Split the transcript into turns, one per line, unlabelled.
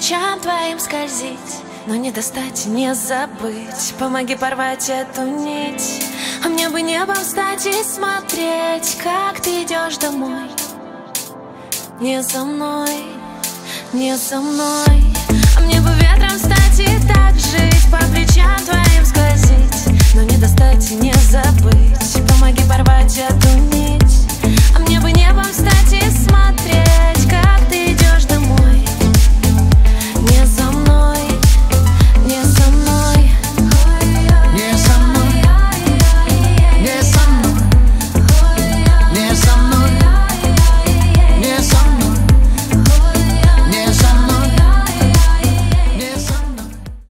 плечам твоим скользить, но не достать, не забыть. Помоги порвать эту нить. А мне бы небом стать и смотреть, как ты идешь домой. Не со мной, не со мной. А мне бы ветром стать и так жить по